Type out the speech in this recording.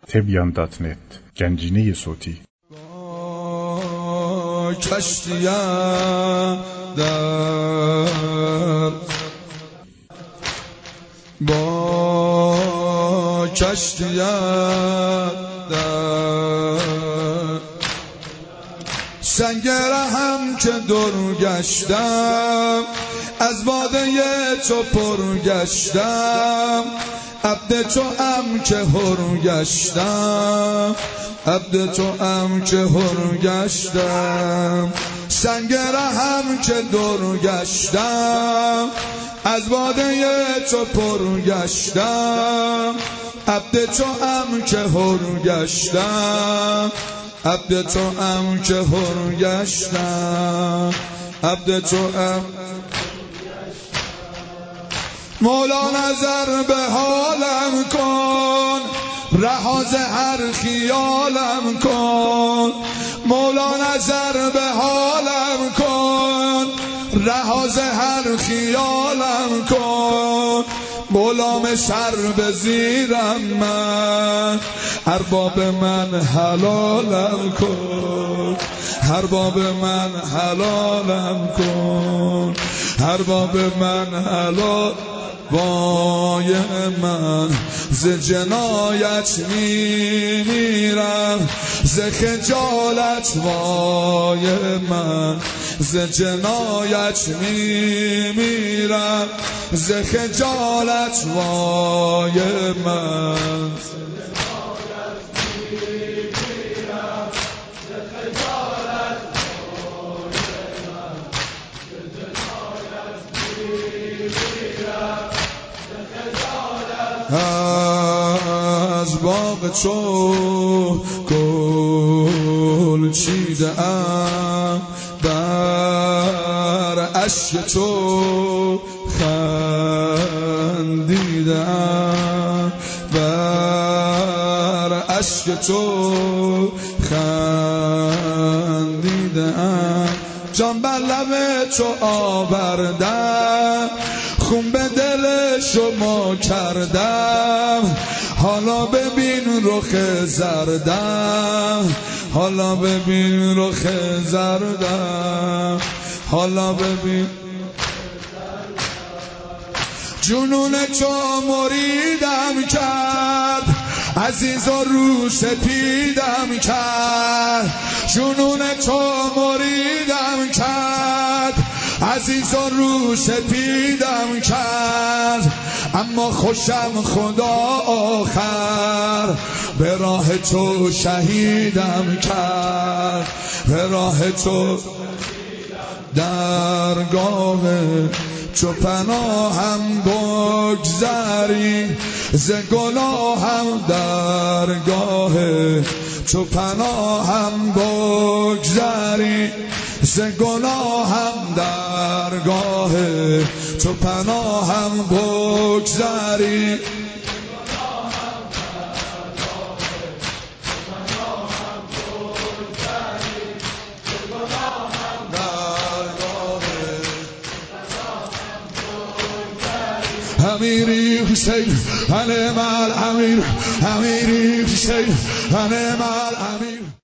تبیان.net گنجینه صوتی. کشتیم با کشتیم سنگ رحم که دور گشتم، از باده تو پر گشتم، عبد تو ام که هر گشتم، عبد تو ام که هر گشتم. سنگ رحم که دور گشتم، از باده تو پر گشتم، عبد تو ام که هر گشتم، عبد تو ام که هر گشتم، عبد تو ام. مولا نظر به حالم کن، رها ز هر خیالم کن. مولا نظر به حالم کن، رها ز هر خیالم کن. غلام سر به زیرم من، ارباب من حلالم کن، ارباب من حلالم کن، ارباب من حلال. وای من ز جنایت میمیرم، ز خجالت. وای من ز جنایت میمیرم، ز خجالت. وای من از باغ تو گل چیدم، بر اشک تو خندیدم، بر اشک تو خندیدم. جان بر لب تو آوردم، خون به دل شما کردم. حالا ببین رخ زردم، حالا ببین رخ زردم، حالا ببین. جنون تو مریدم کرد، عزیز و رو سپیدم کرد. جنون تو مریدم کرد، عزیز و رو سپیدم کرد. اما خوشم خدا آخر به راه تو شهیدم کرد، به راه تو درگاه چو پناهم بگذری، ز گناهم درگاه چو پناهم بگذری، ز گناهم درگاه چو پناهم بگذری. امیری حسین انعم الامیر، امیری حسین انعم الامیر.